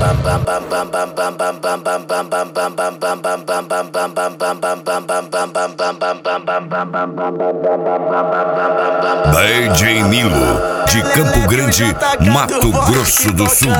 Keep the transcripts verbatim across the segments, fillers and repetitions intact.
D J Nilo, de Campo Grande, Mato Grosso do Sul.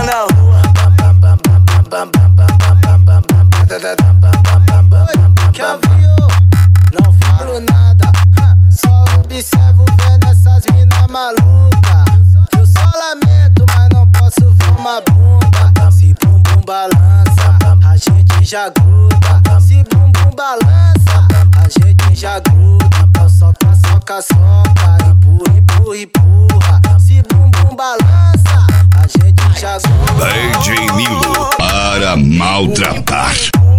Não falo nada, só observo vendo essas mina maluca. Eu só lamento, mas não posso ver uma bunda. Se bumbum balança, a gente já gruda. Se bumbum balança, a gente já gruda. Então soca, soca, soca, empurra, empurra, empurra. Se bumbum balança, a gente já gruda. D J Nilo, para maltratar.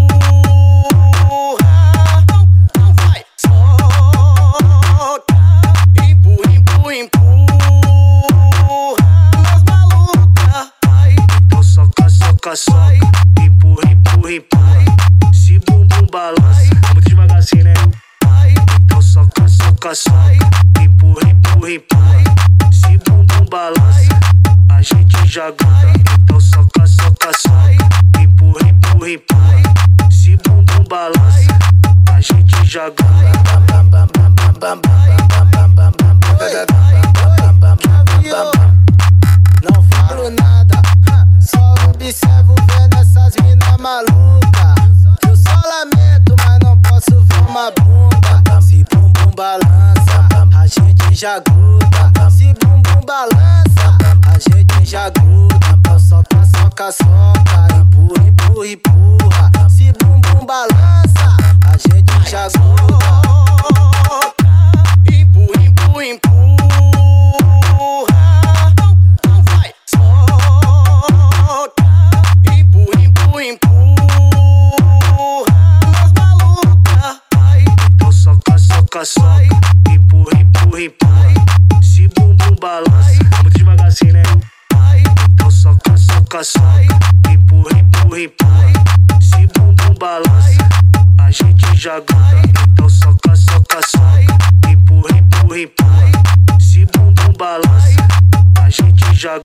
Soca, soca, empurra, empurra, empurra. Se bumbum balança, muito devagar assim, né? Então soca, soca, soca, empurra, empurra, empurra. Se bumbum balança, a gente já gruda. Então soca, soca, soca, empurra, empurra, empurra. Se bumbum balança, a gente já gruda. Não falo nada, só observo vendo essas mina maluca. Eu só lamento, mas não posso ver uma bunda. Se bumbum balança, a gente já gruda. Se bumbum balança, a gente já gruda. Então soca, soca, soca, empurra, empurra, empurra. Se bumbum balança, a gente já gruda. Empurra, empurra, empurra. Soca, soca, empurra, empurra, empurra. Se bumbum balança, muito devagar assim, né? Então soca, soca, soca, empurra, empurra, empurra. Se bumbum balança, a gente já gruda. Então soca, soca, soca, empurra, empurra, empurra. Se bumbum balança, a gente já